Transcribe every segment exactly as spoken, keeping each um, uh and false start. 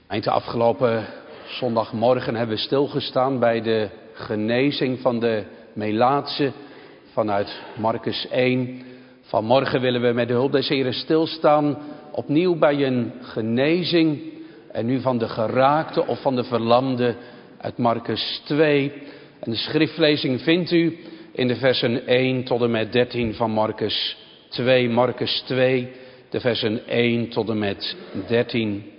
Eind de afgelopen zondagmorgen hebben we stilgestaan bij de genezing van de Melaatse vanuit Marcus één. Vanmorgen willen we met de hulp des Heren stilstaan opnieuw bij een genezing. En nu van de geraakte of van de verlamde uit Marcus twee. En de schriftlezing vindt u in de versen één tot en met dertien van Marcus twee. Marcus twee, de versen één tot en met dertien.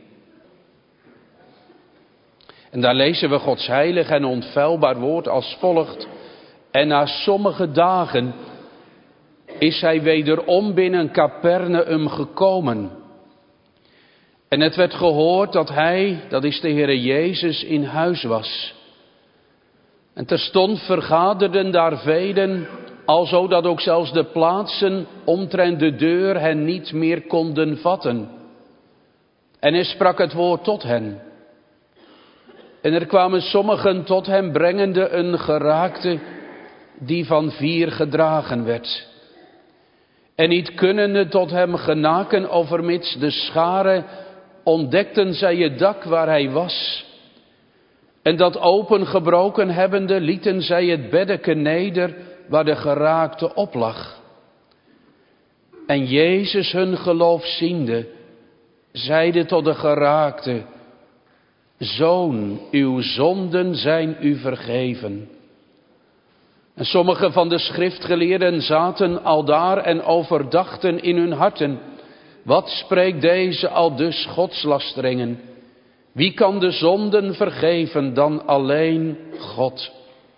En daar lezen we Gods heilig en onfeilbaar woord als volgt. En na sommige dagen is hij wederom binnen Capernaum gekomen. En het werd gehoord dat hij, dat is de Heere Jezus, in huis was. En terstond vergaderden daar velen, alzo dat ook zelfs de plaatsen omtrent de deur hen niet meer konden vatten. En hij sprak het woord tot hen. En er kwamen sommigen tot hem brengende een geraakte die van vier gedragen werd. En niet kunnende tot hem genaken overmits de schare, ontdekten zij het dak waar hij was. En dat opengebroken hebbende lieten zij het beddeke neder waar de geraakte op lag. En Jezus hun geloof ziende, zeide tot de geraakte: Zoon, uw zonden zijn u vergeven. En sommige van de schriftgeleerden zaten aldaar en overdachten in hun harten: wat spreekt deze aldus godslasteringen? Wie kan de zonden vergeven dan alleen God?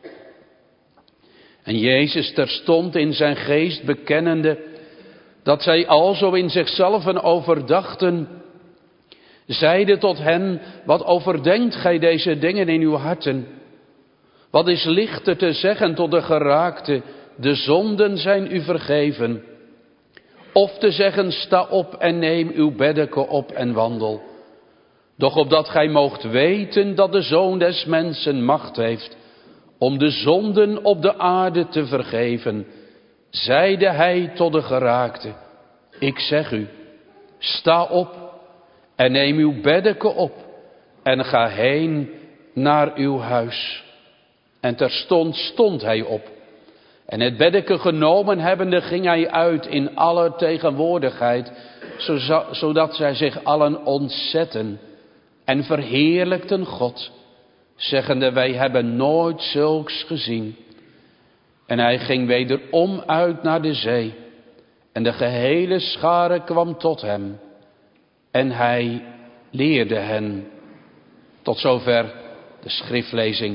En Jezus terstond in zijn geest bekennende dat zij alzo in zichzelf overdachten, zeide tot hen: wat overdenkt gij deze dingen in uw harten? Wat is lichter te zeggen tot de geraakte: de zonden zijn u vergeven? Of te zeggen: sta op en neem uw beddeke op en wandel. Doch opdat gij moogt weten dat de Zoon des Mensen macht heeft om de zonden op de aarde te vergeven, zeide hij tot de geraakte: ik zeg u, sta op en neem uw beddeke op en ga heen naar uw huis. En terstond stond hij op. En het beddeke genomen hebbende ging hij uit in alle tegenwoordigheid, zodat zij zich allen ontzetten en verheerlijkten God, zeggende: wij hebben nooit zulks gezien. En hij ging wederom uit naar de zee, en de gehele schare kwam tot hem, en hij leerde hen. Tot zover de schriftlezing.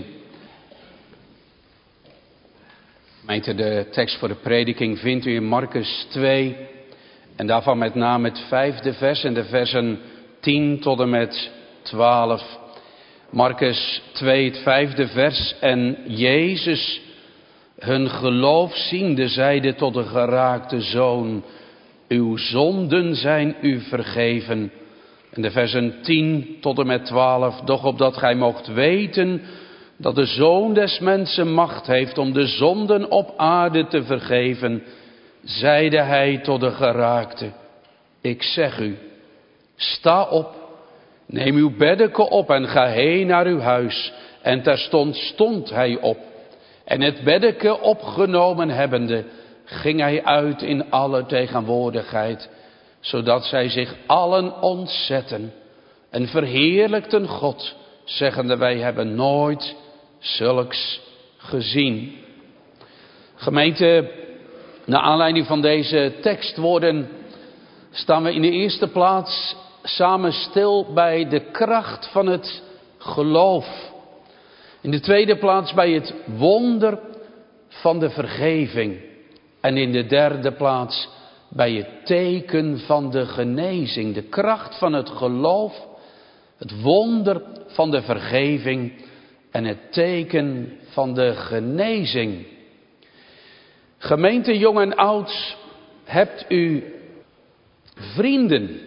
Gemeente, de tekst voor de prediking vindt u in Marcus twee. En daarvan met name het vijfde vers en de versen tien tot en met twaalf. Marcus twee, het vijfde vers. En Jezus, hun geloof ziende, zeide tot de geraakte zoon: uw zonden zijn u vergeven. En de versen tien tot en met twaalf. Doch opdat gij moogt weten dat de Zoon des Mensen macht heeft om de zonden op aarde te vergeven, zeide hij tot de geraakte: ik zeg u, sta op, neem uw beddeke op en ga heen naar uw huis. En terstond stond hij op. En het beddeke opgenomen hebbende, ging hij uit in alle tegenwoordigheid, zodat zij zich allen ontzetten en verheerlijkten God, zeggende: wij hebben nooit zulks gezien. Gemeente, naar aanleiding van deze tekstwoorden staan we in de eerste plaats samen stil bij de kracht van het geloof. In de tweede plaats bij het wonder van de vergeving. En in de derde plaats bij het teken van de genezing. De kracht van het geloof, het wonder van de vergeving en het teken van de genezing. Gemeente, jong en oud, hebt u vrienden?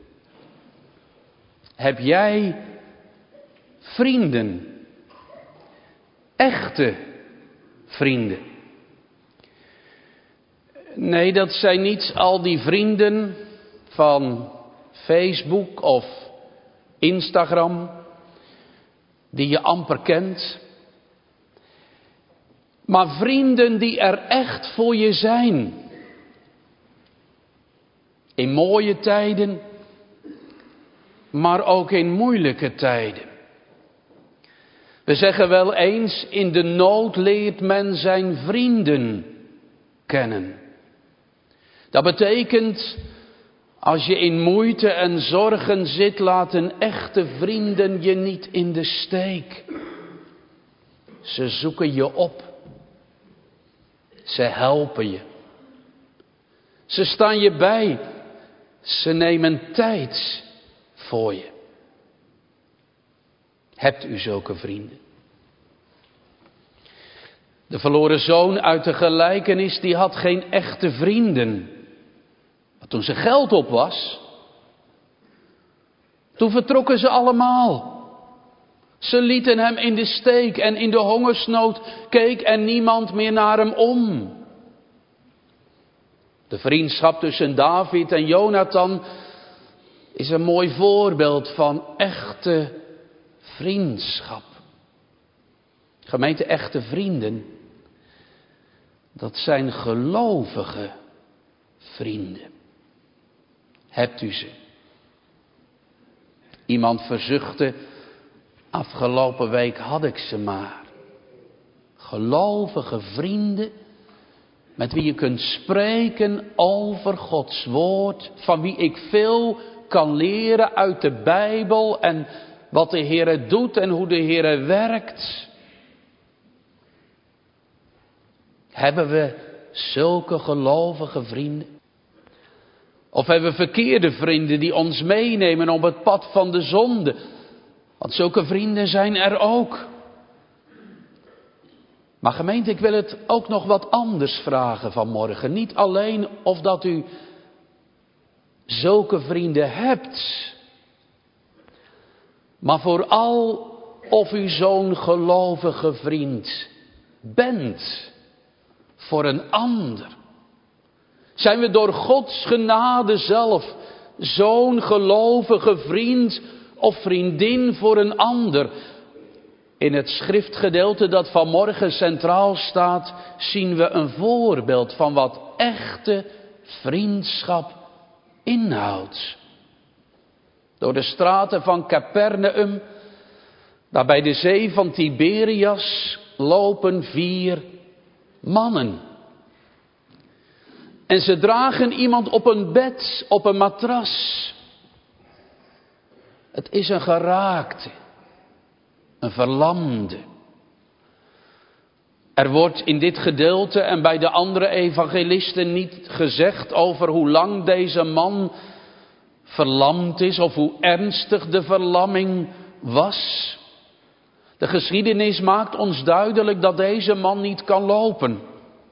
Heb jij vrienden? Echte vrienden? Nee, dat zijn niet al die vrienden van Facebook of Instagram, die je amper kent. Maar vrienden die er echt voor je zijn. In mooie tijden, maar ook in moeilijke tijden. We zeggen wel eens, in de nood leert men zijn vrienden kennen. Dat betekent, als je in moeite en zorgen zit, laten echte vrienden je niet in de steek. Ze zoeken je op. Ze helpen je. Ze staan je bij. Ze nemen tijd voor je. Hebt u zulke vrienden? De verloren zoon uit de gelijkenis, die had geen echte vrienden. Maar toen zijn geld op was, toen vertrokken ze allemaal. Ze lieten hem in de steek en in de hongersnood keek er niemand meer naar hem om. De vriendschap tussen David en Jonathan is een mooi voorbeeld van echte vriendschap. Gemeente, echte vrienden, dat zijn gelovige vrienden. Hebt u ze? Iemand verzuchtte, afgelopen week had ik ze maar. Gelovige vrienden, met wie je kunt spreken over Gods woord, van wie ik veel kan leren uit de Bijbel en wat de Heere doet en hoe de Heere werkt. Hebben we zulke gelovige vrienden? Of hebben we verkeerde vrienden die ons meenemen op het pad van de zonde? Want zulke vrienden zijn er ook. Maar gemeente, ik wil het ook nog wat anders vragen vanmorgen. Niet alleen of dat u zulke vrienden hebt, maar vooral of u zo'n gelovige vriend bent voor een ander. Zijn we door Gods genade zelf zo'n gelovige vriend of vriendin voor een ander? In het schriftgedeelte dat vanmorgen centraal staat, zien we een voorbeeld van wat echte vriendschap inhoudt. Door de straten van Capernaum, daar bij de zee van Tiberias, lopen vier mannen. En ze dragen iemand op een bed, op een matras. Het is een geraakte, een verlamde. Er wordt in dit gedeelte en bij de andere evangelisten niet gezegd over hoe lang deze man verlamd is of hoe ernstig de verlamming was. De geschiedenis maakt ons duidelijk dat deze man niet kan lopen.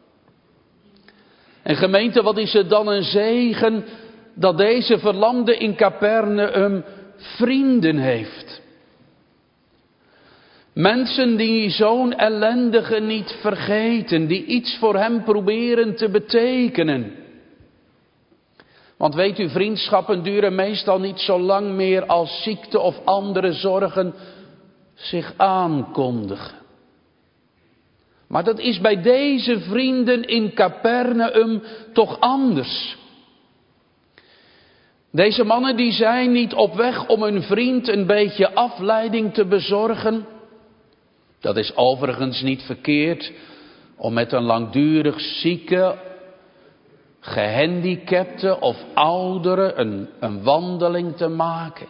En gemeente, wat is het dan een zegen dat deze verlamde in Capernaum vrienden heeft. Mensen die zo'n ellendige niet vergeten, die iets voor hem proberen te betekenen. Want weet u, vriendschappen duren meestal niet zo lang meer als ziekte of andere zorgen zich aankondigen. Maar dat is bij deze vrienden in Capernaum toch anders. Deze mannen die zijn niet op weg om hun vriend een beetje afleiding te bezorgen. Dat is overigens niet verkeerd om met een langdurig zieke, gehandicapte of oudere een, een wandeling te maken.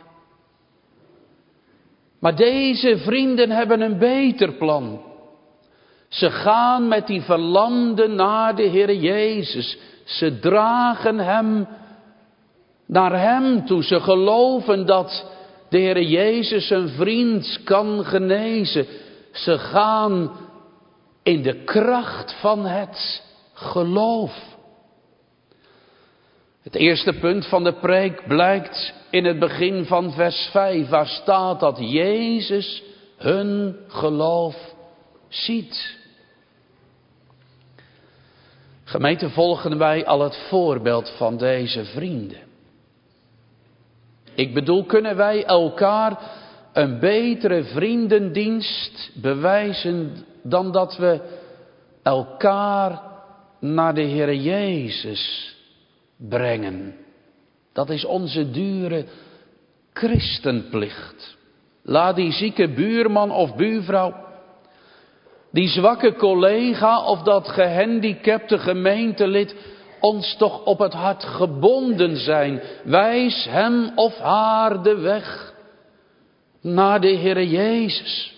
Maar deze vrienden hebben een beter plan. Ze gaan met die verlamde naar de Heer Jezus. Ze dragen hem naar hem toe. Ze geloven dat de Heer Jezus een vriend kan genezen. Ze gaan in de kracht van het geloof. Het eerste punt van de preek blijkt in het begin van vers vijf. Waar staat dat Jezus hun geloof ziet. Gemeente, volgen wij al het voorbeeld van deze vrienden. Ik bedoel, kunnen wij elkaar een betere vriendendienst bewijzen dan dat we elkaar naar de Heer Jezus brengen? Dat is onze dure christenplicht. Laat die zieke buurman of buurvrouw, die zwakke collega of dat gehandicapte gemeentelid ons toch op het hart gebonden zijn. Wijs hem of haar de weg naar de Heer Jezus.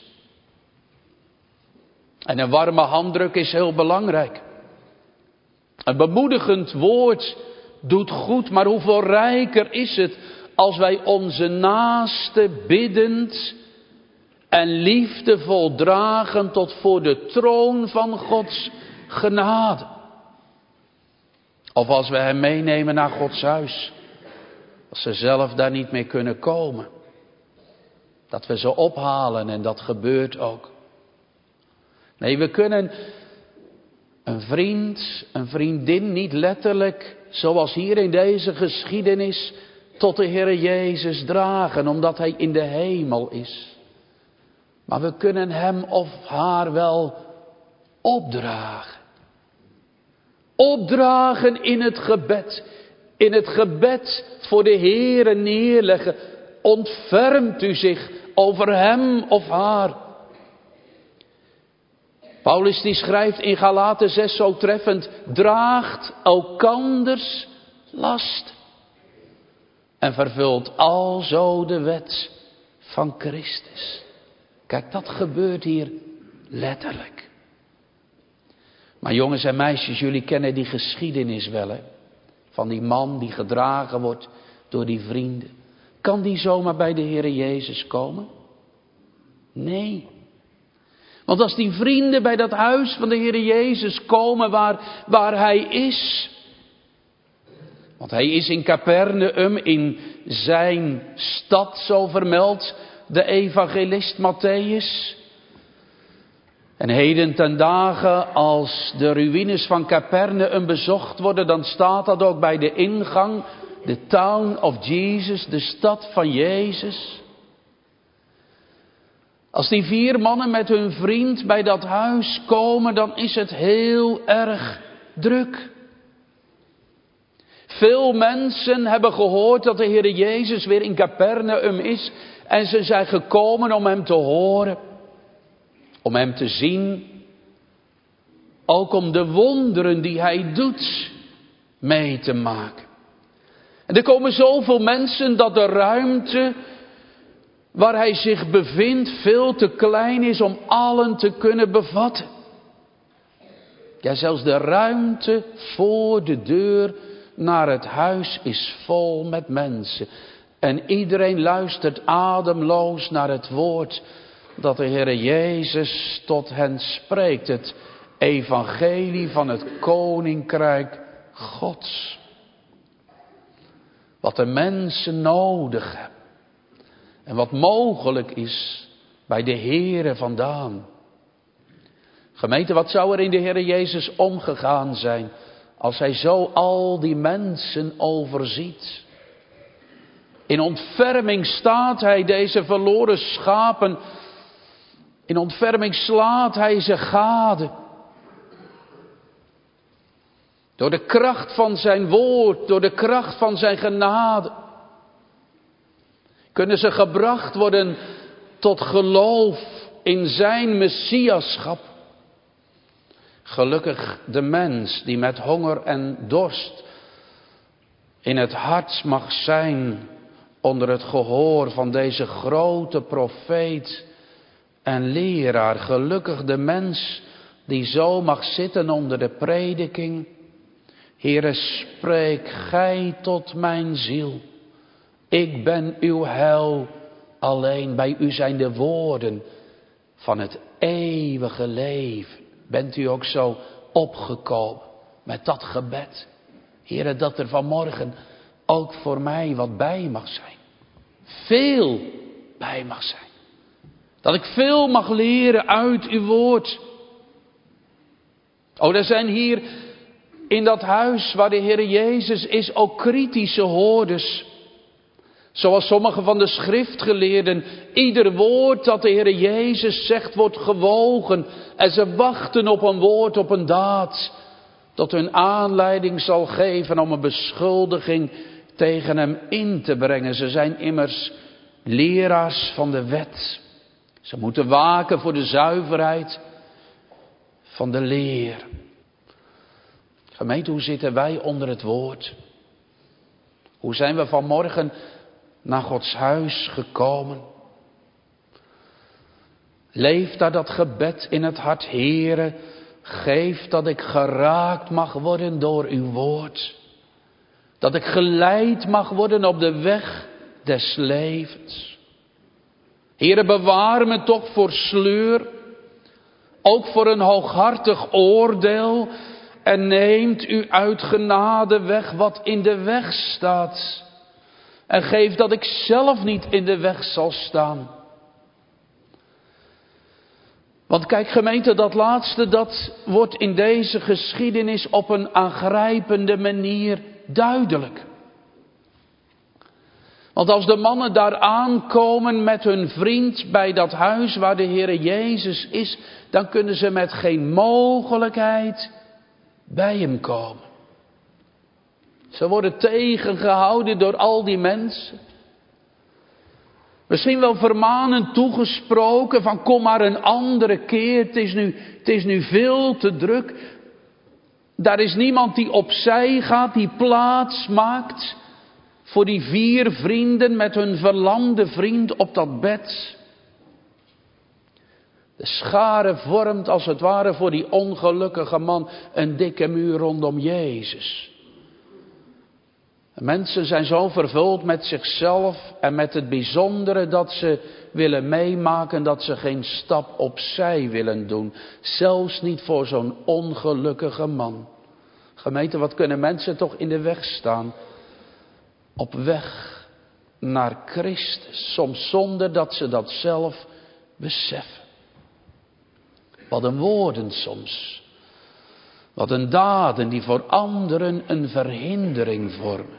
En een warme handdruk is heel belangrijk. Een bemoedigend woord doet goed, maar hoeveel rijker is het als wij onze naaste biddend en liefdevol dragen tot voor de troon van Gods genade. Of als we hem meenemen naar Gods huis, als ze zelf daar niet meer kunnen komen. Dat we ze ophalen en dat gebeurt ook. Nee, we kunnen een vriend, een vriendin niet letterlijk, zoals hier in deze geschiedenis, tot de Heer Jezus dragen, omdat hij in de hemel is. Maar we kunnen hem of haar wel opdragen. Opdragen in het gebed. In het gebed voor de Heere neerleggen. Ontfermt u zich over hem of haar. Paulus die schrijft in Galaten zes zo treffend: draagt elkanders last. En vervult alzo de wet van Christus. Kijk, dat gebeurt hier letterlijk. Maar jongens en meisjes, jullie kennen die geschiedenis wel, hè? Van die man die gedragen wordt door die vrienden. Kan die zomaar bij de Heere Jezus komen? Nee. Want als die vrienden bij dat huis van de Heere Jezus komen waar, waar hij is. Want hij is in Capernaum, in zijn stad, zo vermeldt de evangelist Mattheüs. En heden ten dagen, als de ruïnes van Capernaum bezocht worden, dan staat dat ook bij de ingang, de town of Jesus, de stad van Jezus. Als die vier mannen met hun vriend bij dat huis komen, dan is het heel erg druk. Veel mensen hebben gehoord dat de Heer Jezus weer in Capernaum is. En ze zijn gekomen om hem te horen. Om hem te zien. Ook om de wonderen die hij doet mee te maken. En er komen zoveel mensen dat de ruimte waar hij zich bevindt veel te klein is om allen te kunnen bevatten. Ja, zelfs de ruimte voor de deur naar het huis is vol met mensen. En iedereen luistert ademloos naar het woord dat de Heer Jezus tot hen spreekt. Het evangelie van het koninkrijk Gods. Wat de mensen nodig hebben. En wat mogelijk is bij de Heere vandaan. Gemeente, wat zou er in de Heer Jezus omgegaan zijn als hij zo al die mensen overziet? In ontferming staat hij deze verloren schapen. In ontferming slaat hij ze gade. Door de kracht van zijn woord, door de kracht van zijn genade. Kunnen ze gebracht worden tot geloof in zijn messiaschap. Gelukkig de mens die met honger en dorst in het hart mag zijn onder het gehoor van deze grote profeet en leraar. Gelukkig de mens die zo mag zitten onder de prediking. Heere, spreek gij tot mijn ziel. Ik ben uw heil alleen. Bij u zijn de woorden van het eeuwige leven. Bent u ook zo opgekomen met dat gebed? Heere, dat er vanmorgen ook voor mij wat bij mag zijn. Veel bij mag zijn. Dat ik veel mag leren uit uw woord. Oh, er zijn hier in dat huis waar de Heer Jezus is ook kritische hoorders. Zoals sommige van de schriftgeleerden, ieder woord dat de Heer Jezus zegt wordt gewogen. En ze wachten op een woord, op een daad, dat hun aanleiding zal geven om een beschuldiging tegen hem in te brengen. Ze zijn immers leraars van de wet. Ze moeten waken voor de zuiverheid van de leer. Gemeente, hoe zitten wij onder het woord? Hoe zijn we vanmorgen naar Gods huis gekomen? Leef daar dat gebed in het hart. Heere, geef dat ik geraakt mag worden door uw woord. Dat ik geleid mag worden op de weg des levens. Heere, bewaar me toch voor sleur. Ook voor een hooghartig oordeel. En neemt u uit genade weg wat in de weg staat. En geef dat ik zelf niet in de weg zal staan. Want kijk gemeente, dat laatste, dat wordt in deze geschiedenis op een aangrijpende manier duidelijk. Want als de mannen daar aankomen met hun vriend bij dat huis waar de Heere Jezus is, dan kunnen ze met geen mogelijkheid bij hem komen. Ze worden tegengehouden door al die mensen. Misschien wel vermanend toegesproken van kom maar een andere keer, het is nu, het is nu veel te druk. Daar is niemand die opzij gaat, die plaats maakt voor die vier vrienden met hun verlamde vriend op dat bed. De schare vormt als het ware voor die ongelukkige man een dikke muur rondom Jezus. Mensen zijn zo vervuld met zichzelf en met het bijzondere dat ze willen meemaken, dat ze geen stap opzij willen doen. Zelfs niet voor zo'n ongelukkige man. Gemeente, wat kunnen mensen toch in de weg staan? Op weg naar Christus, soms zonder dat ze dat zelf beseffen. Wat een woorden soms. Wat een daden die voor anderen een verhindering vormen.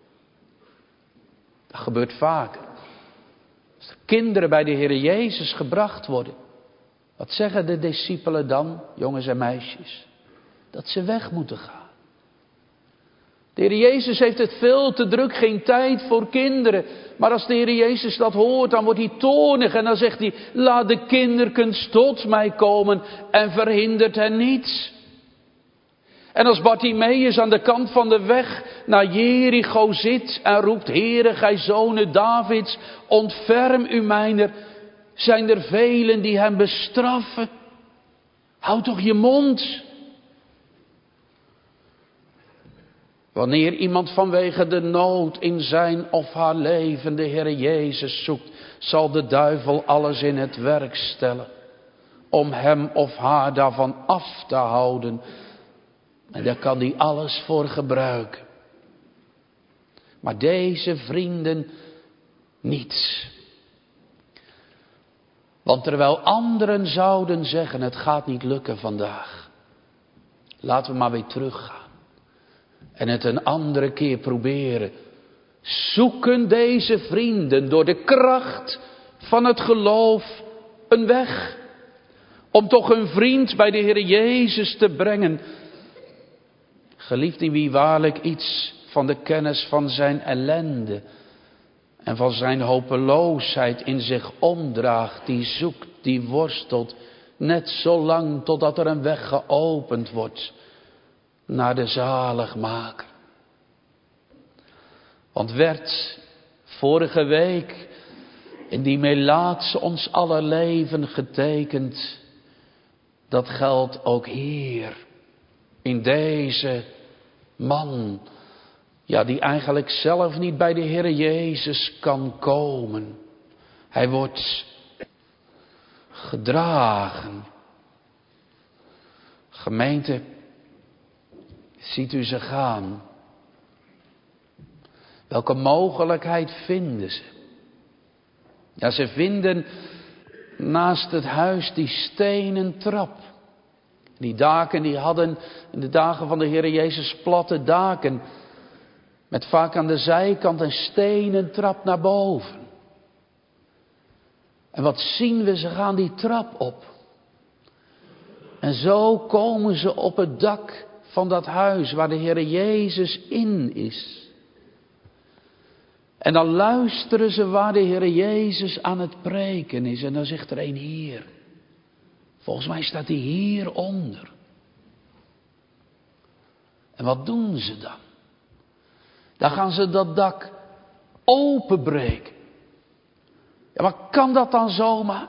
Dat gebeurt vaker. Als er kinderen bij de Heer Jezus gebracht worden. Wat zeggen de discipelen dan, jongens en meisjes? Dat ze weg moeten gaan. De Heer Jezus heeft het veel te druk, geen tijd voor kinderen. Maar als de Heer Jezus dat hoort, dan wordt hij toornig. En dan zegt hij, laat de kinderkens tot mij komen en verhindert hen niet. En als Bartimeus aan de kant van de weg naar Jericho zit en roept, Heere, gij zonen Davids, ontferm u mijner, zijn er velen die hem bestraffen. Houd toch je mond. Wanneer iemand vanwege de nood in zijn of haar leven de Heer Jezus zoekt, zal de duivel alles in het werk stellen om hem of haar daarvan af te houden. En daar kan hij alles voor gebruiken. Maar deze vrienden niet. Want terwijl anderen zouden zeggen, het gaat niet lukken vandaag. Laten we maar weer teruggaan. En het een andere keer proberen. Zoeken deze vrienden door de kracht van het geloof een weg. Om toch hun vriend bij de Heer Jezus te brengen. Geliefd, wie waarlijk iets van de kennis van zijn ellende en van zijn hopeloosheid in zich omdraagt, die zoekt, die worstelt, net zo lang totdat er een weg geopend wordt naar de zaligmaker. Want werd vorige week in die melaatse ons aller leven getekend, dat geldt ook hier. In deze man, ja, die eigenlijk zelf niet bij de Heer Jezus kan komen. Hij wordt gedragen. Gemeente, ziet u ze gaan? Welke mogelijkheid vinden ze? Ja, ze vinden naast het huis die stenen trap. Die daken die hadden in de dagen van de Heer Jezus platte daken. Met vaak aan de zijkant een stenen trap naar boven. En wat zien we? Ze gaan die trap op. En zo komen ze op het dak van dat huis waar de Heere Jezus in is. En dan luisteren ze waar de Heere Jezus aan het preken is. En dan zegt er een hier. Volgens mij staat hij hieronder. En wat doen ze dan? Dan gaan ze dat dak openbreken. Ja, maar kan dat dan zomaar?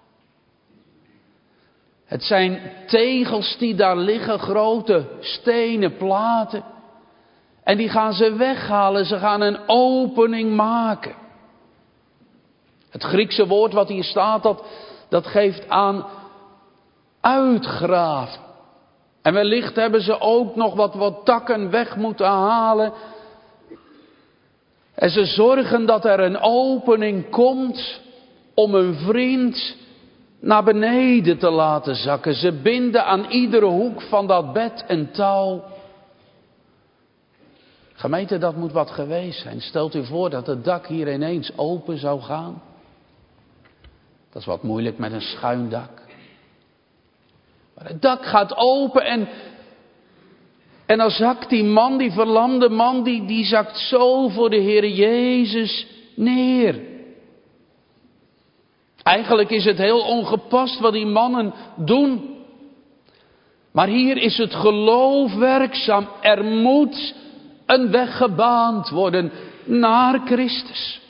Het zijn tegels die daar liggen, grote stenen platen. En die gaan ze weghalen, ze gaan een opening maken. Het Griekse woord wat hier staat, dat, dat geeft aan uitgraven. En wellicht hebben ze ook nog wat, wat takken weg moeten halen. En ze zorgen dat er een opening komt om een vriend naar beneden te laten zakken. Ze binden aan iedere hoek van dat bed een touw. Gemeente, dat moet wat geweest zijn. Stelt u voor dat het dak hier ineens open zou gaan. Dat is wat moeilijk met een schuin dak. Maar het dak gaat open en, en dan zakt die man, die verlamde man, die, die zakt zo voor de Heer Jezus neer. Eigenlijk is het heel ongepast wat die mannen doen. Maar hier is het geloof werkzaam. Er moet een weg gebaand worden naar Christus.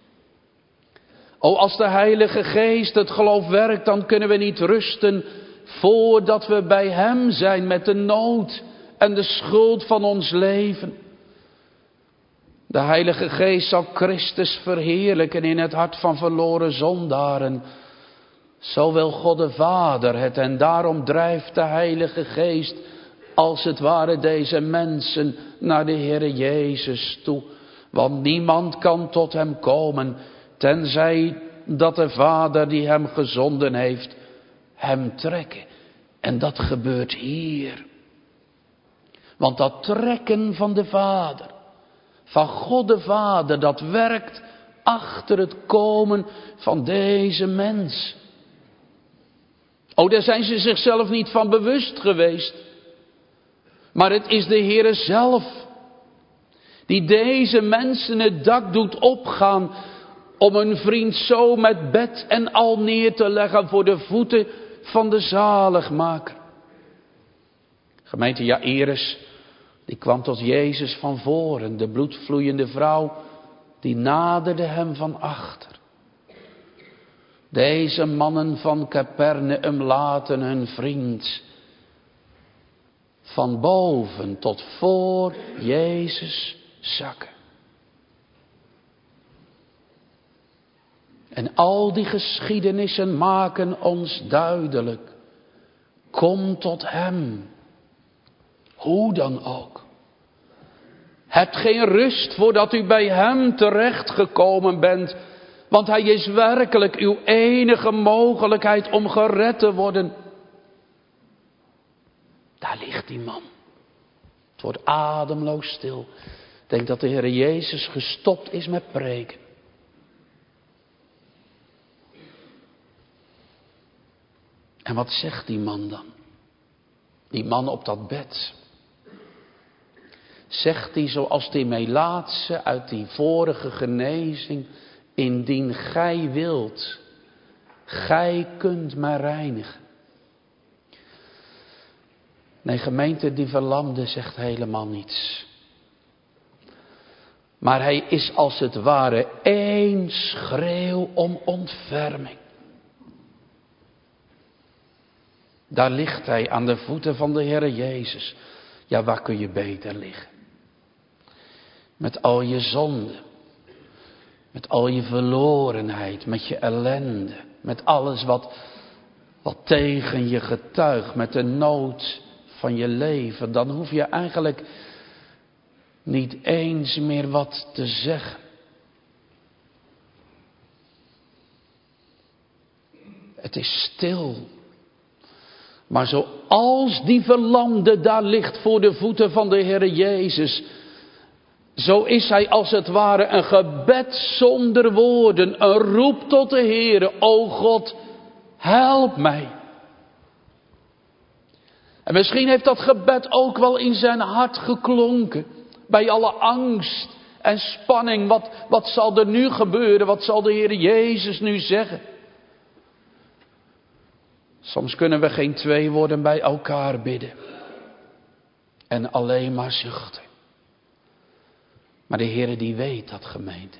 O, als de Heilige Geest het geloof werkt, dan kunnen we niet rusten voordat we bij Hem zijn met de nood en de schuld van ons leven. De Heilige Geest zal Christus verheerlijken in het hart van verloren zondaren. Zo wil God de Vader het, en daarom drijft de Heilige Geest als het ware deze mensen naar de Heere Jezus toe. Want niemand kan tot Hem komen, tenzij dat de Vader die Hem gezonden heeft, Hem trekken. En dat gebeurt hier. Want dat trekken van de Vader, van God de Vader, dat werkt achter het komen van deze mens. Oh, daar zijn ze zichzelf niet van bewust geweest. Maar het is de Heere zelf die deze mensen het dak doet opgaan om een vriend zo met bed en al neer te leggen voor de voeten van de zaligmaker. Gemeente Jairus, die kwam tot Jezus van voren. De bloedvloeiende vrouw, die naderde hem van achter. Deze mannen van Capernaum laten hun vriend van boven tot voor Jezus zakken. En al die geschiedenissen maken ons duidelijk. Kom tot Hem. Hoe dan ook. Hebt geen rust voordat u bij Hem terechtgekomen bent. Want Hij is werkelijk uw enige mogelijkheid om gered te worden. Daar ligt die man. Het wordt ademloos stil. Ik denk dat de Heer Jezus gestopt is met preken. En wat zegt die man dan? Die man op dat bed. Zegt hij zoals die Melaatse uit die vorige genezing. Indien gij wilt, gij kunt mij reinigen. Nee, gemeente, die verlamde zegt helemaal niets. Maar hij is als het ware één schreeuw om ontferming. Daar ligt hij aan de voeten van de Heere Jezus. Ja, waar kun je beter liggen? Met al je zonden. Met al je verlorenheid. Met je ellende. Met alles wat, wat tegen je getuigt. Met de nood van je leven. Dan hoef je eigenlijk niet eens meer wat te zeggen. Het is stil. Maar zoals die verlamde daar ligt voor de voeten van de Heere Jezus. Zo is hij als het ware een gebed zonder woorden, een roep tot de Heere. O God, help mij. En misschien heeft dat gebed ook wel in zijn hart geklonken. Bij alle angst en spanning. Wat, wat zal er nu gebeuren? Wat zal de Heer Jezus nu zeggen? Soms kunnen we geen twee woorden bij elkaar bidden. En alleen maar zuchten. Maar de Heer die weet dat, gemeente.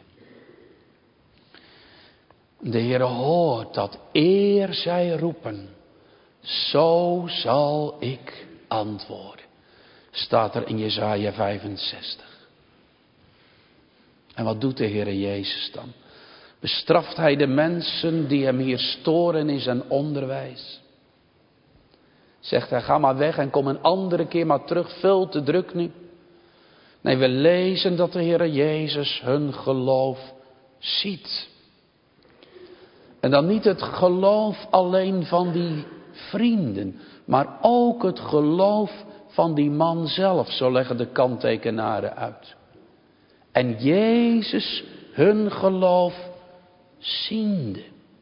De Heer hoort dat eer zij roepen. Zo zal ik antwoorden. Staat er in Jesaja vijfenzestig. En wat doet de Heer Jezus dan? Bestraft hij de mensen die hem hier storen in zijn onderwijs? Zegt hij, ga maar weg en kom een andere keer maar terug, veel te druk nu. Nee, we lezen dat de Heer Jezus hun geloof ziet. En dan niet het geloof alleen van die vrienden, maar ook het geloof van die man zelf, zo leggen de kanttekenaren uit. En Jezus hun geloof ziende.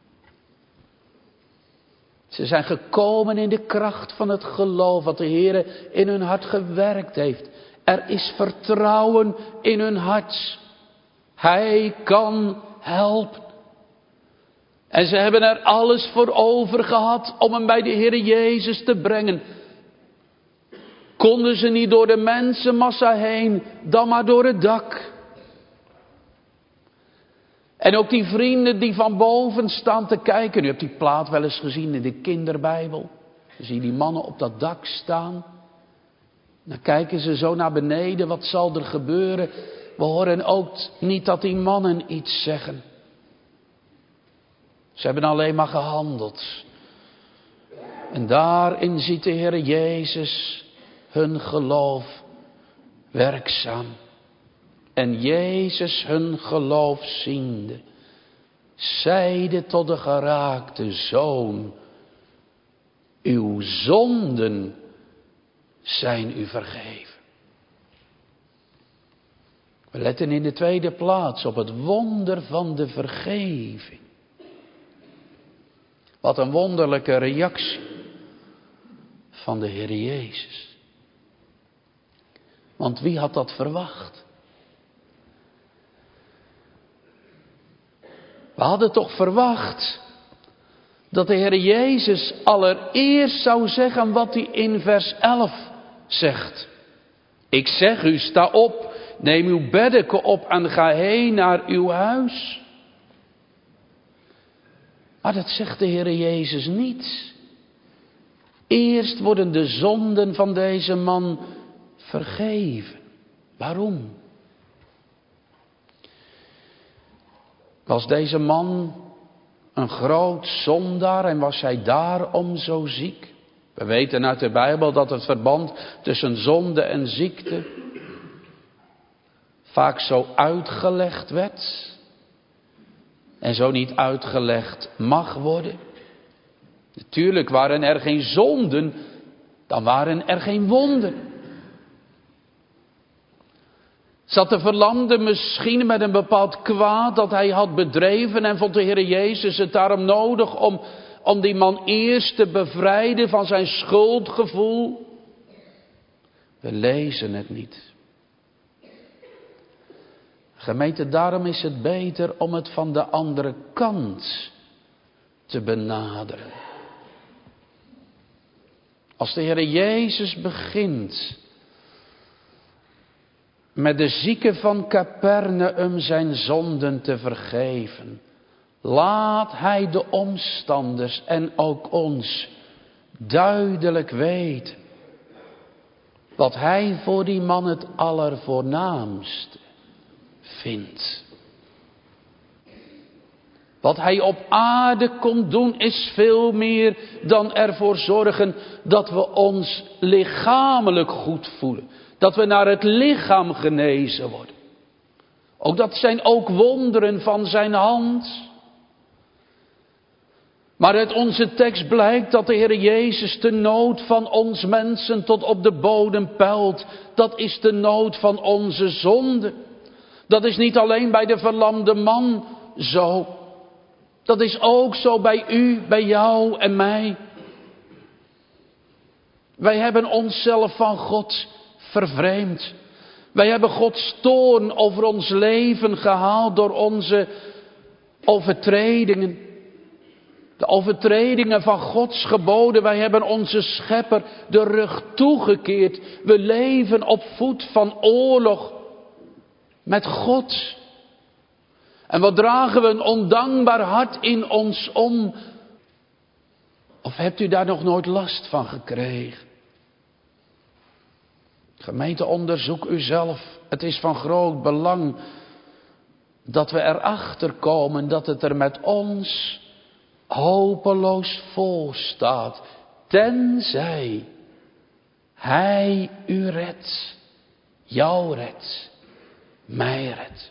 Ze zijn gekomen in de kracht van het geloof wat de Heer in hun hart gewerkt heeft. Er is vertrouwen in hun hart. Hij kan helpen. En ze hebben er alles voor over gehad om hem bij de Heer Jezus te brengen. Konden ze niet door de mensenmassa heen, dan maar door het dak. En ook die vrienden die van boven staan te kijken. U hebt die plaat wel eens gezien in de kinderbijbel. Dan zie je die mannen op dat dak staan. Dan kijken ze zo naar beneden, wat zal er gebeuren? We horen ook niet dat die mannen iets zeggen. Ze hebben alleen maar gehandeld. En daarin ziet de Heer Jezus hun geloof werkzaam. En Jezus hun geloof ziende, zeide tot de geraakte zoon, uw zonden zijn u vergeven. We letten in de tweede plaats op het wonder van de vergeving. Wat een wonderlijke reactie van de Heer Jezus. Want wie had dat verwacht? We hadden toch verwacht dat de Heer Jezus allereerst zou zeggen wat hij in vers elf zegt. Ik zeg u, sta op, neem uw beddeken op en ga heen naar uw huis. Maar dat zegt de Heer Jezus niet. Eerst worden de zonden van deze man vergeven. Waarom? Was deze man een groot zondaar en was hij daarom zo ziek? We weten uit de Bijbel dat het verband tussen zonde en ziekte vaak zo uitgelegd werd en zo niet uitgelegd mag worden. Natuurlijk waren er geen zonden, dan waren er geen wonden. Zat de verlamde misschien met een bepaald kwaad dat hij had bedreven en vond de Heer Jezus het daarom nodig om, om die man eerst te bevrijden van zijn schuldgevoel? We lezen het niet. Gemeente, daarom is het beter om het van de andere kant te benaderen. Als de Heer Jezus begint met de zieke van Capernaum zijn zonden te vergeven, laat hij de omstanders en ook ons duidelijk weten wat hij voor die man het allervoornaamste vindt. Wat hij op aarde komt doen is veel meer dan ervoor zorgen dat we ons lichamelijk goed voelen. Dat we naar het lichaam genezen worden. Ook dat zijn ook wonderen van zijn hand. Maar uit onze tekst blijkt dat de Heer Jezus de nood van ons mensen tot op de bodem peilt. Dat is de nood van onze zonde. Dat is niet alleen bij de verlamde man zo. Dat is ook zo bij u, bij jou en mij. Wij hebben onszelf van God vervreemd. Wij hebben Gods toorn over ons leven gehaald door onze overtredingen. De overtredingen van Gods geboden. Wij hebben onze schepper de rug toegekeerd. We leven op voet van oorlog met God. En wat dragen we een ondankbaar hart in ons om? Of hebt u daar nog nooit last van gekregen? Gemeente, onderzoek uzelf. Het is van groot belang dat we erachter komen dat het er met ons hopeloos voor staat. Tenzij Hij u redt, jou redt, mij redt.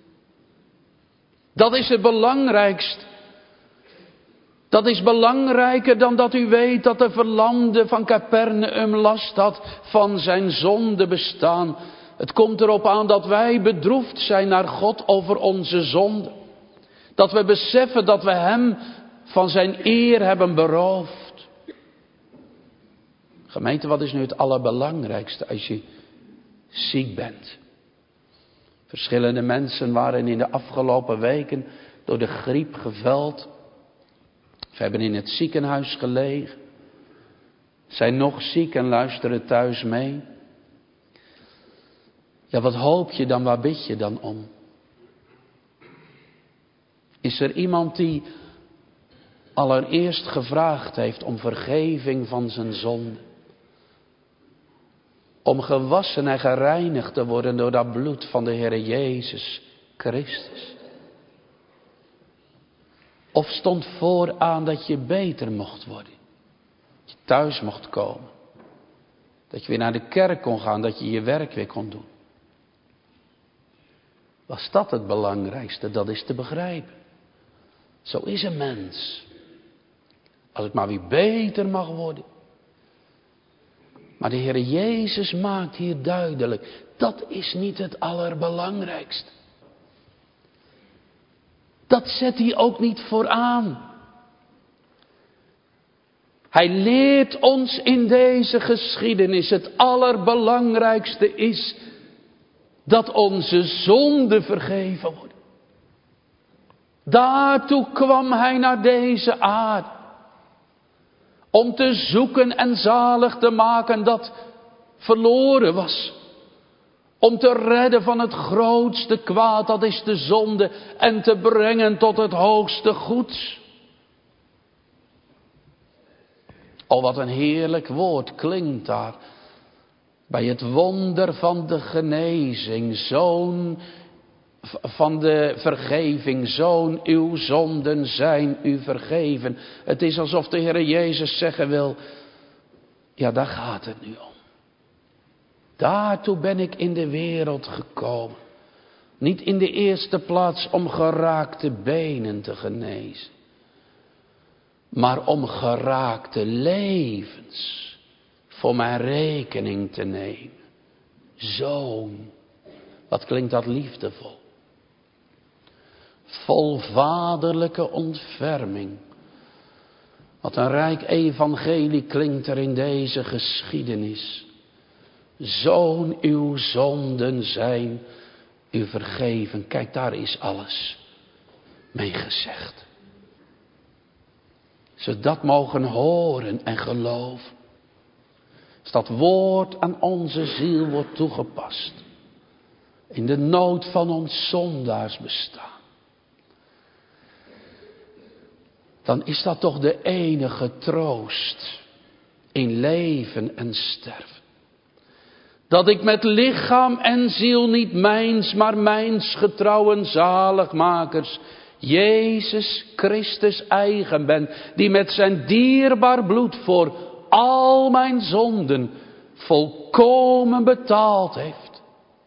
Dat is het belangrijkste. Dat is belangrijker dan dat u weet dat de verlamde van Capernaum last had van zijn zonde bestaan. Het komt erop aan dat wij bedroefd zijn naar God over onze zonde. Dat we beseffen dat we Hem van zijn eer hebben beroofd. Gemeente, wat is nu het allerbelangrijkste als je ziek bent? Verschillende mensen waren in de afgelopen weken door de griep geveld. Ze hebben in het ziekenhuis gelegen. Zijn nog ziek en luisteren thuis mee. Ja, wat hoop je dan, waar bid je dan om? Is er iemand die allereerst gevraagd heeft om vergeving van zijn zonde? Om gewassen en gereinigd te worden door dat bloed van de Heer Jezus Christus? Of stond vooraan dat je beter mocht worden? Dat je thuis mocht komen. Dat je weer naar de kerk kon gaan, dat je je werk weer kon doen. Was dat het belangrijkste? Dat is te begrijpen. Zo is een mens. Als het maar weer beter mag worden. Maar de Heer Jezus maakt hier duidelijk, dat is niet het allerbelangrijkste. Dat zet hij ook niet vooraan. Hij leert ons in deze geschiedenis, het allerbelangrijkste is dat onze zonden vergeven worden. Daartoe kwam hij naar deze aarde. Om te zoeken en zalig te maken dat verloren was. Om te redden van het grootste kwaad, dat is de zonde. En te brengen tot het hoogste goed. Oh, wat een heerlijk woord klinkt daar. Bij het wonder van de genezing, zoon van de vergeving, zoon, uw zonden zijn u vergeven. Het is alsof de Heer Jezus zeggen wil, ja, daar gaat het nu om. Daartoe ben ik in de wereld gekomen. Niet in de eerste plaats om geraakte benen te genezen. Maar om geraakte levens voor mijn rekening te nemen. Zoon, wat klinkt dat liefdevol. Vol vaderlijke ontferming. Wat een rijk evangelie klinkt er in deze geschiedenis. Zoon, uw zonden zijn u vergeven. Kijk, daar is alles mee gezegd. Zodat mogen horen en geloven. Als dat woord aan onze ziel wordt toegepast. In de nood van ons zondaars bestaan. Dan is dat toch de enige troost in leven en sterven. Dat ik met lichaam en ziel niet mijns, maar mijns getrouwen zaligmakers, Jezus Christus eigen ben, die met zijn dierbaar bloed voor al mijn zonden volkomen betaald heeft.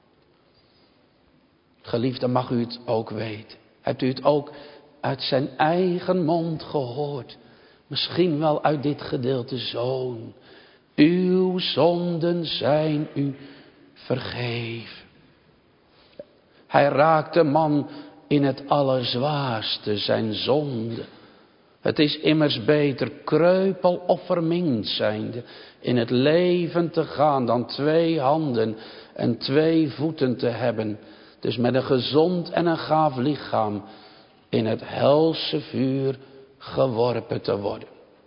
Geliefde, mag u het ook weten. Hebt u het ook uit zijn eigen mond gehoord? Misschien wel uit dit gedeelte: Zoon, uw zonden zijn u vergeven. Hij raakt de man in het allerzwaarste, zijn zonde. Het is immers beter kreupel of verminkt zijnde in het leven te gaan dan twee handen en twee voeten te hebben. Dus met een gezond en een gaaf lichaam in het helse vuur geworpen te worden.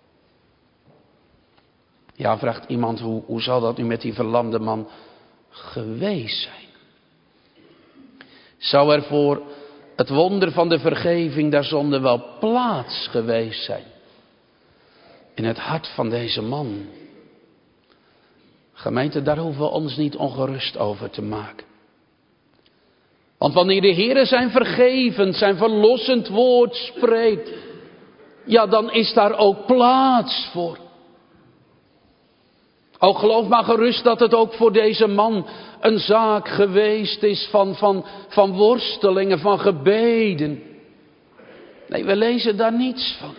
Ja, vraagt iemand, hoe, hoe zal dat nu met die verlamde man geweest zijn? Zou er voor het wonder van de vergeving der zonde wel plaats geweest zijn in het hart van deze man? Gemeente, daar hoeven we ons niet ongerust over te maken. Want wanneer de Heere zijn vergevend, zijn verlossend woord spreekt, ja, dan is daar ook plaats voor. O, geloof maar gerust dat het ook voor deze man een zaak geweest is van, van, van worstelingen, van gebeden. Nee, we lezen daar niets van.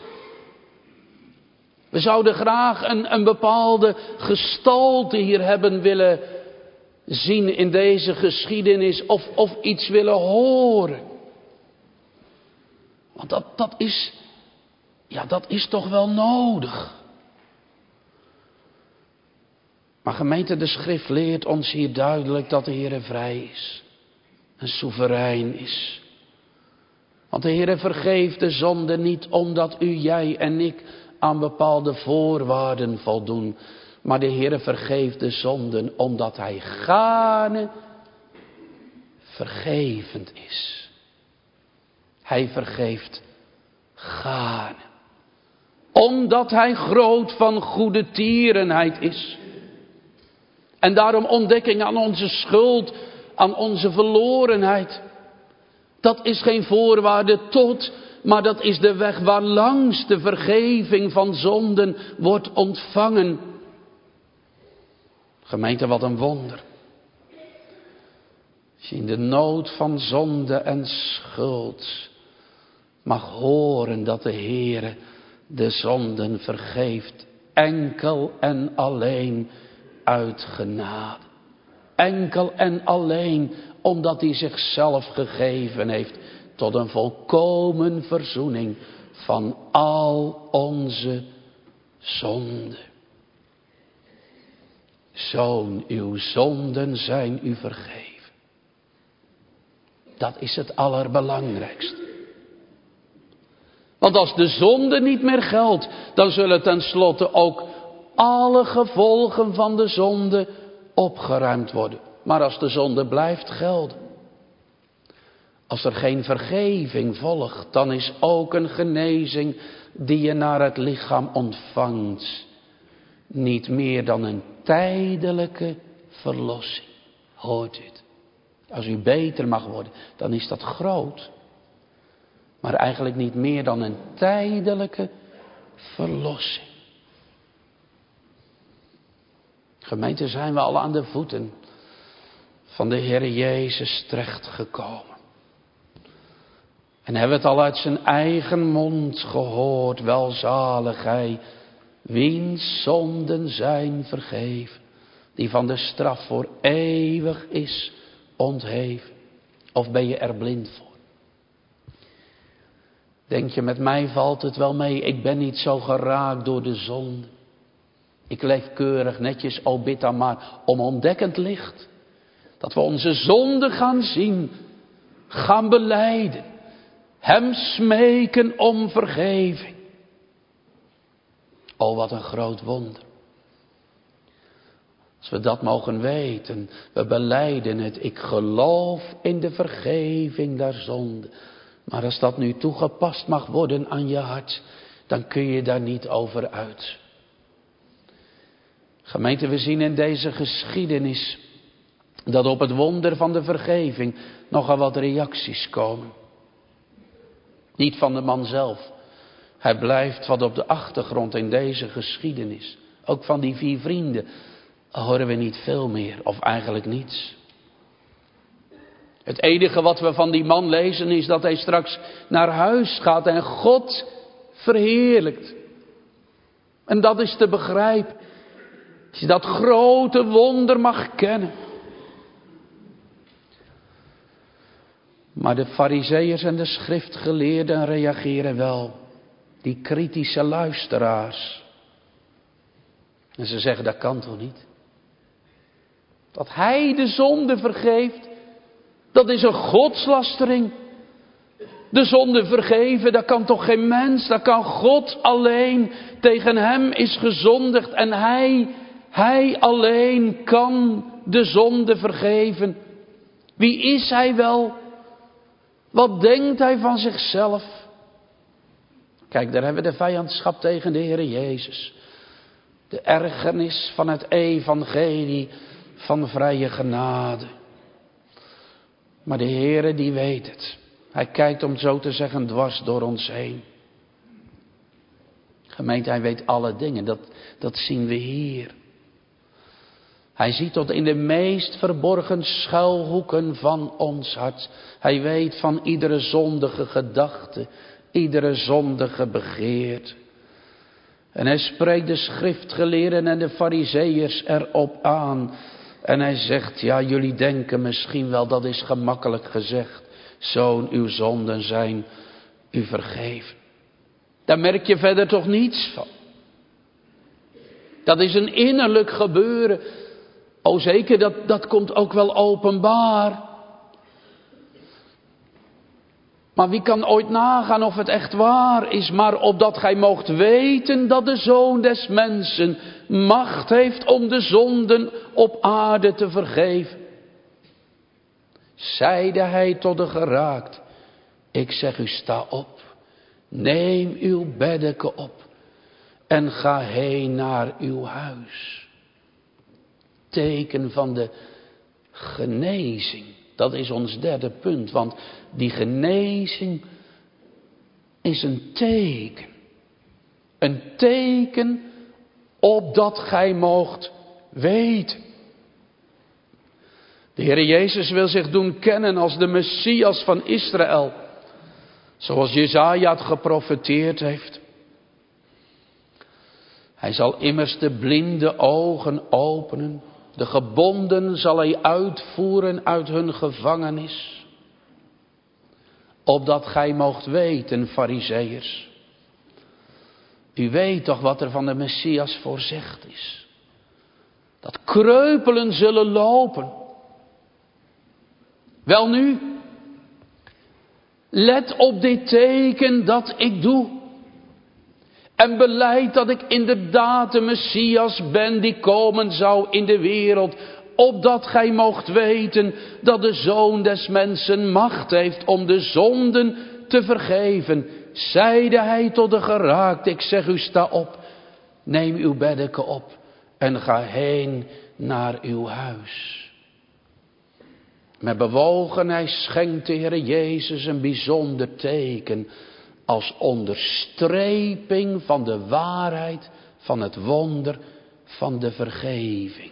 We zouden graag een, een bepaalde gestalte hier hebben willen zien in deze geschiedenis of, of iets willen horen. Want dat, dat is, ja, dat is toch wel nodig. Maar gemeente, de schrift leert ons hier duidelijk dat de Heere vrij is en soeverein is. Want de Heere vergeeft de zonde niet omdat u, jij en ik aan bepaalde voorwaarden voldoen. Maar de Heere vergeeft de zonden omdat Hij gaarne vergevend is. Hij vergeeft gaarne. Omdat Hij groot van goede tierenheid is. En daarom ontdekking aan onze schuld, aan onze verlorenheid. Dat is geen voorwaarde tot, maar dat is de weg waarlangs de vergeving van zonden wordt ontvangen. Gemeente, wat een wonder. Als je in de nood van zonde en schuld mag horen dat de Heere de zonden vergeeft. Enkel en alleen uit genade. Enkel en alleen omdat hij zichzelf gegeven heeft tot een volkomen verzoening van al onze zonden. Zoon, uw zonden zijn u vergeven. Dat is het allerbelangrijkste. Want als de zonde niet meer geldt, dan zullen tenslotte ook alle gevolgen van de zonde opgeruimd worden. Maar als de zonde blijft gelden, als er geen vergeving volgt, dan is ook een genezing die je naar het lichaam ontvangt niet meer dan een tijdelijke verlossing. Hoort u het? Als u beter mag worden, dan is dat groot. Maar eigenlijk niet meer dan een tijdelijke verlossing. Gemeente, zijn we al aan de voeten van de Heer Jezus terechtgekomen. En hebben we het al uit zijn eigen mond gehoord. Welzalig hij, wiens zonden zijn vergeven, die van de straf voor eeuwig is ontheven. Of ben je er blind voor? Denk je, met mij valt het wel mee, ik ben niet zo geraakt door de zonde. Ik leef keurig, netjes, o bid dan maar om ontdekkend licht. Dat we onze zonden gaan zien, gaan belijden, hem smeken om vergeving. O, wat een groot wonder. Als we dat mogen weten, we belijden het, ik geloof in de vergeving der zonde. Maar als dat nu toegepast mag worden aan je hart, dan kun je daar niet over uit. Gemeente, we zien in deze geschiedenis dat op het wonder van de vergeving nogal wat reacties komen. Niet van de man zelf. Hij blijft wat op de achtergrond in deze geschiedenis. Ook van die vier vrienden horen we niet veel meer, of eigenlijk niets. Het enige wat we van die man lezen is dat hij straks naar huis gaat en God verheerlijkt. En dat is te begrijpen. Als je dat grote wonder mag kennen. Maar de farizeeërs en de schriftgeleerden reageren wel. Die kritische luisteraars. En ze zeggen, dat kan toch niet? Dat hij de zonde vergeeft, dat is een godslastering. De zonde vergeven, dat kan toch geen mens, dat kan God alleen. Tegen hem is gezondigd en hij, hij alleen kan de zonde vergeven. Wie is hij wel? Wat denkt hij van zichzelf? Kijk, daar hebben we de vijandschap tegen de Heer Jezus. De ergernis van het evangelie van vrije genade. Maar de Heere die weet het. Hij kijkt, om het zo te zeggen, dwars door ons heen. Gemeente, hij weet alle dingen. Dat, dat zien we hier. Hij ziet tot in de meest verborgen schuilhoeken van ons hart. Hij weet van iedere zondige gedachte. Iedere zondige begeerte. En hij spreekt de schriftgeleerden en de farizeeërs erop aan. En hij zegt, ja, jullie denken misschien wel, dat is gemakkelijk gezegd. Zoon, uw zonden zijn u vergeven. Daar merk je verder toch niets van. Dat is een innerlijk gebeuren. O zeker, dat, dat komt ook wel openbaar. Maar wie kan ooit nagaan of het echt waar is? Maar opdat gij moogt weten dat de Zoon des Mensen macht heeft om de zonden op aarde te vergeven. Zeide hij tot de geraakt, ik zeg u, sta op, neem uw beddeke op en ga heen naar uw huis. Teken van de genezing, dat is ons derde punt, want die genezing is een teken. Een teken opdat gij moogt weten. De Heer Jezus wil zich doen kennen als de Messias van Israël. Zoals Jesaja het geprofeteerd heeft. Hij zal immers de blinde ogen openen. De gebonden zal hij uitvoeren uit hun gevangenis. Opdat gij moogt weten, farizeeërs. U weet toch wat er van de Messias voorzegd is. Dat kreupelen zullen lopen. Welnu, let op dit teken dat ik doe. En beleid dat ik inderdaad de Messias ben die komen zou in de wereld. Opdat gij moogt weten dat de Zoon des Mensen macht heeft om de zonden te vergeven. Zeide hij tot de geraakt, ik zeg u, sta op, neem uw beddeke op en ga heen naar uw huis. Met bewogenheid schenkt de Heer Jezus een bijzonder teken als onderstreping van de waarheid van het wonder van de vergeving.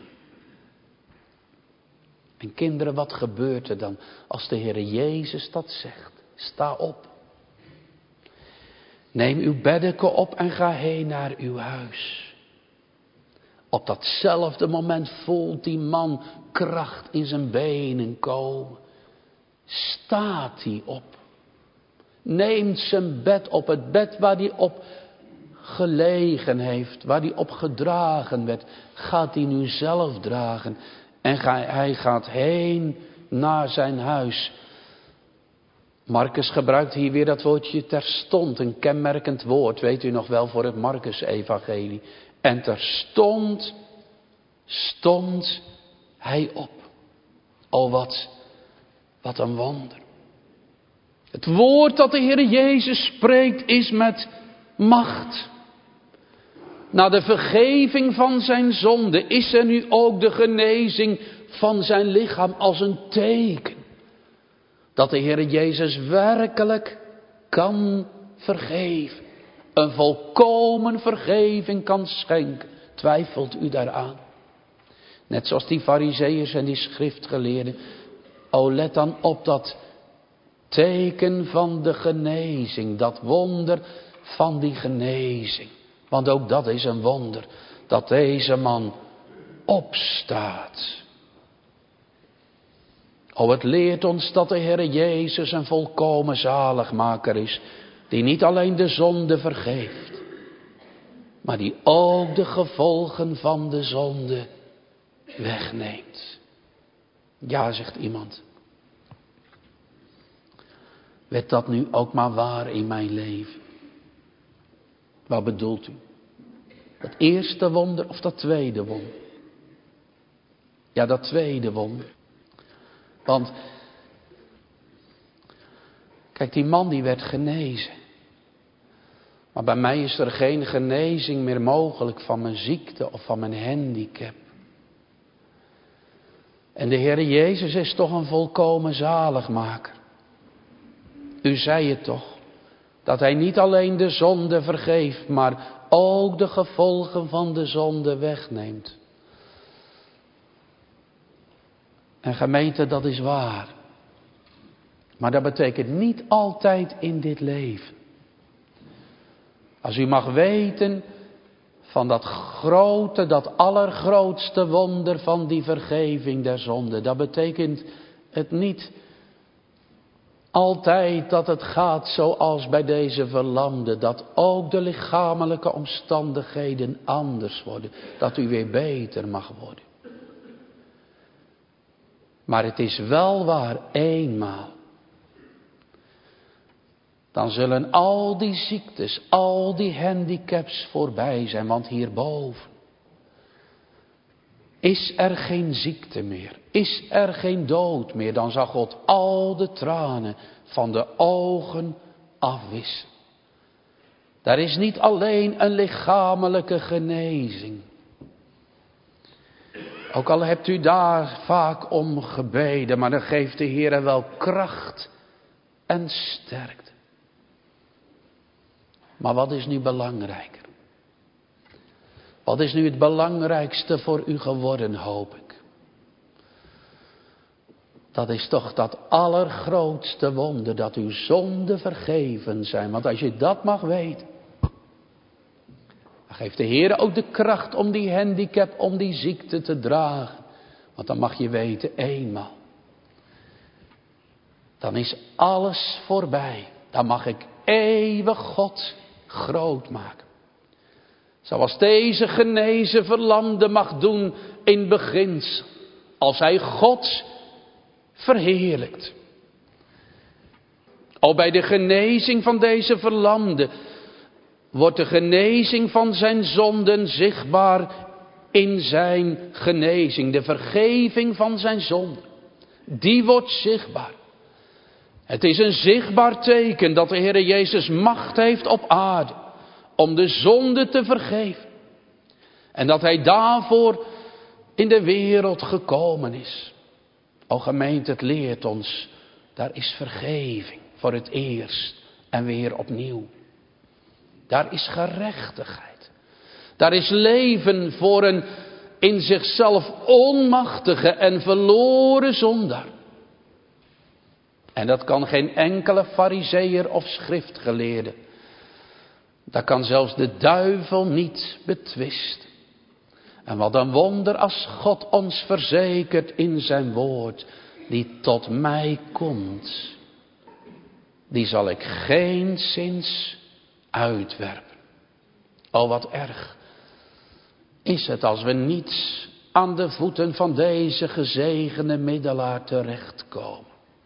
En kinderen, wat gebeurt er dan als de Heer Jezus dat zegt? Sta op. Neem uw beddeke op en ga heen naar uw huis. Op datzelfde moment voelt die man kracht in zijn benen komen. Staat hij op. Neemt zijn bed op, het bed waar hij op gelegen heeft, waar hij op gedragen werd, gaat hij nu zelf dragen. En hij gaat heen naar zijn huis. Marcus gebruikt hier weer dat woordje terstond, een kenmerkend woord, weet u nog wel, voor het Marcus-evangelie. En terstond stond hij op. O wat, wat een wonder. Het woord dat de Heer Jezus spreekt is met macht. Na de vergeving van zijn zonde is er nu ook de genezing van zijn lichaam als een teken. Dat de Heer Jezus werkelijk kan vergeven. Een volkomen vergeving kan schenken. Twijfelt u daaraan? Net zoals die farizeeërs en die schriftgeleerden. O, let dan op dat teken van de genezing. Dat wonder van die genezing. Want ook dat is een wonder, dat deze man opstaat. Oh, het leert ons dat de Heer Jezus een volkomen zaligmaker is, die niet alleen de zonde vergeeft, maar die ook de gevolgen van de zonde wegneemt. Ja, zegt iemand. Werd dat nu ook maar waar in mijn leven? Wat bedoelt u? Dat eerste wonder of dat tweede wonder? Ja, dat tweede wonder. Want, kijk, die man die werd genezen. Maar bij mij is er geen genezing meer mogelijk van mijn ziekte of van mijn handicap. En de Heer Jezus is toch een volkomen zaligmaker. U zei het toch, dat hij niet alleen de zonde vergeeft, maar ook de gevolgen van de zonde wegneemt. En gemeente, dat is waar. Maar dat betekent niet altijd in dit leven. Als u mag weten van dat grote, dat allergrootste wonder van die vergeving der zonde. Dat betekent het niet altijd dat het gaat zoals bij deze verlamde. Dat ook de lichamelijke omstandigheden anders worden. Dat u weer beter mag worden. Maar het is wel waar, eenmaal. Dan zullen al die ziektes, al die handicaps voorbij zijn. Want hierboven is er geen ziekte meer. Is er geen dood meer. Dan zal God al de tranen van de ogen afwissen. Daar is niet alleen een lichamelijke genezing. Ook al hebt u daar vaak om gebeden, maar dan geeft de Heer wel kracht en sterkte. Maar wat is nu belangrijker? Wat is nu het belangrijkste voor u geworden, hoop ik? Dat is toch dat allergrootste wonder, dat uw zonden vergeven zijn. Want als je dat mag weten, dan geeft de Heer ook de kracht om die handicap, om die ziekte te dragen. Want dan mag je weten, eenmaal. Dan is alles voorbij. Dan mag ik eeuwig God groot maken. Zoals deze genezen verlamde mag doen in beginsel. Als hij God verheerlijkt. Al bij de genezing van deze verlamde wordt de genezing van zijn zonden zichtbaar in zijn genezing. De vergeving van zijn zonden. Die wordt zichtbaar. Het is een zichtbaar teken dat de Heer Jezus macht heeft op aarde om de zonde te vergeven. En dat hij daarvoor in de wereld gekomen is. O gemeente, het leert ons, daar is vergeving voor het eerst en weer opnieuw. Daar is gerechtigheid. Daar is leven voor een in zichzelf onmachtige en verloren zondaar. En dat kan geen enkele farizeeër of schriftgeleerde. Dat kan zelfs de duivel niet betwisten. En wat een wonder als God ons verzekert in zijn woord. Die tot mij komt. Die zal ik geenszins uitwerpen. O, wat erg is het als we niet aan de voeten van deze gezegende middelaar terechtkomen.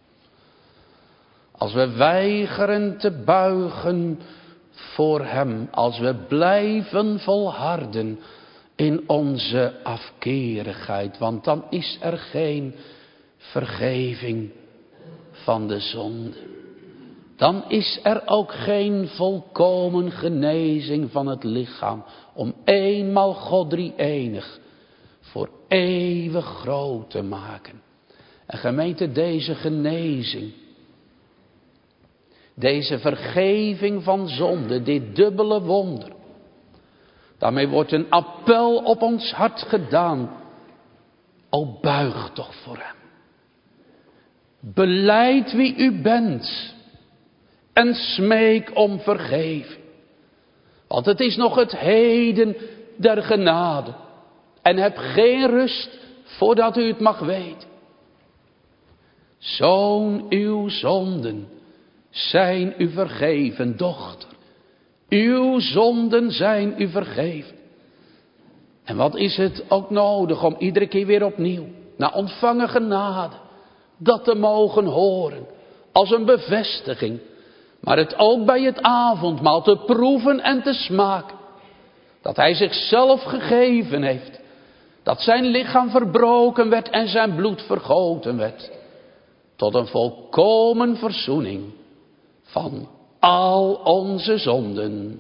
Als we weigeren te buigen voor hem. Als we blijven volharden in onze afkerigheid. Want dan is er geen vergeving van de zonde. Dan is er ook geen volkomen genezing van het lichaam. Om eenmaal God drie-enig voor eeuwig groot te maken. En gemeente, deze genezing. Deze vergeving van zonde, dit dubbele wonder. Daarmee wordt een appel op ons hart gedaan. O, buig toch voor hem. Belijd wie u bent. En smeek om vergeving. Want het is nog het heden der genade. En heb geen rust voordat u het mag weten. Zoon, uw zonden zijn u vergeven, dochter. Uw zonden zijn u vergeven. En wat is het ook nodig om iedere keer weer opnieuw, na ontvangen genade, dat te mogen horen als een bevestiging. Maar het ook bij het avondmaal te proeven en te smaken. Dat hij zichzelf gegeven heeft. Dat zijn lichaam verbroken werd en zijn bloed vergoten werd. Tot een volkomen verzoening van al onze zonden.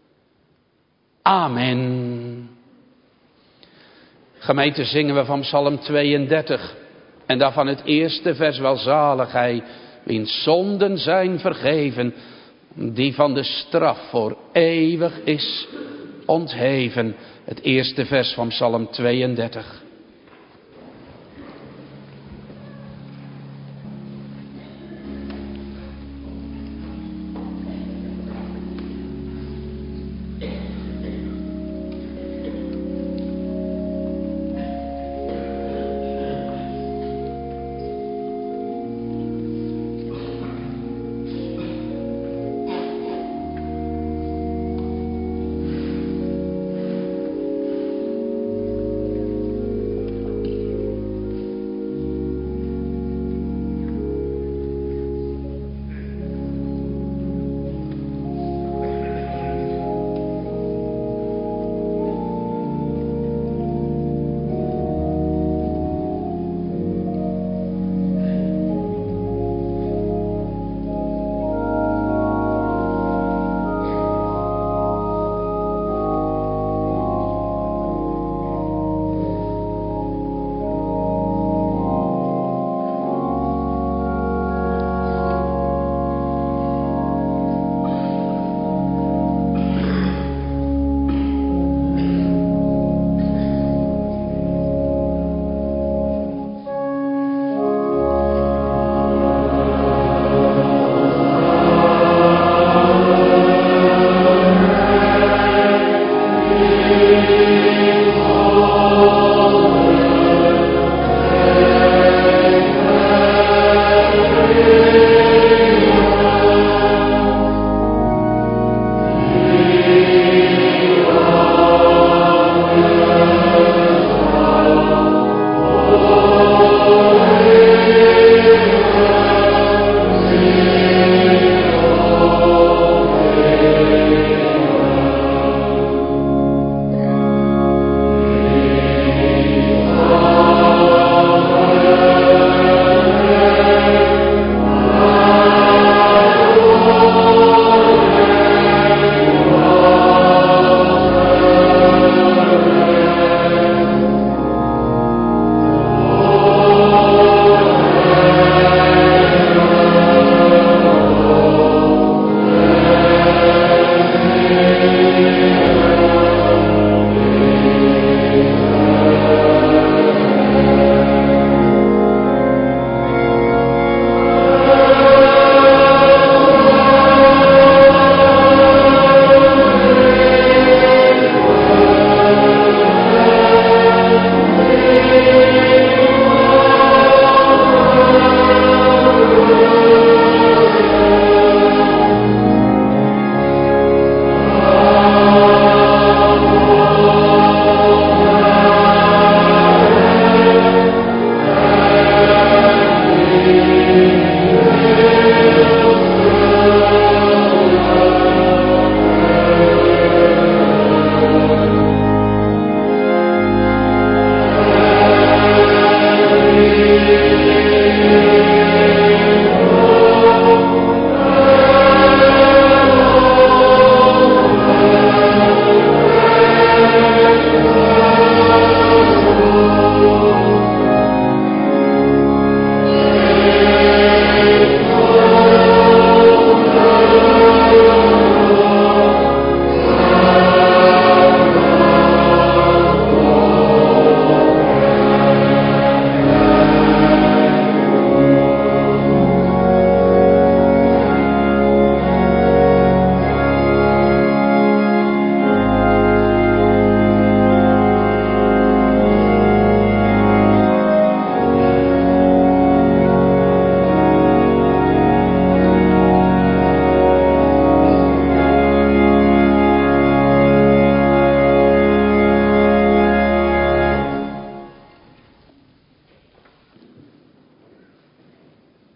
Amen. Gemeente, zingen we van Psalm tweeëndertig. En daarvan het eerste vers: welzalig hij wiens zonden zijn vergeven, die van de straf voor eeuwig is ontheven. Het eerste vers van Psalm tweeëndertig.